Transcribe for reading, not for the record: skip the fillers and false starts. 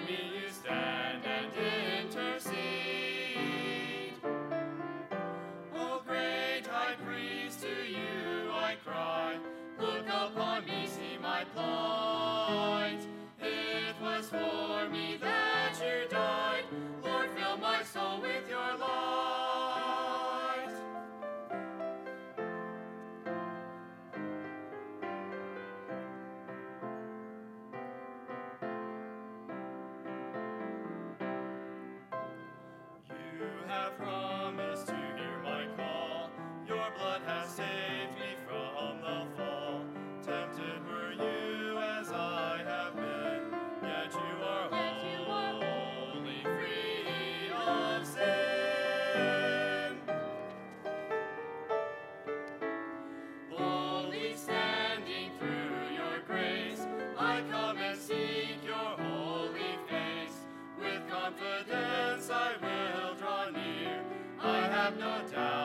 me you stand and intercede. O great high priest, to you I cry, look upon me, see my plight. It was for me that you died, Lord, fill my soul with your light. You have promised to hear my call, your blood has saved me from the fall. Tempted were you as I have been, yet you are wholly free of sin. Boldly standing through your grace, I come and seek your holy face. With confidence I will draw near, I have no doubt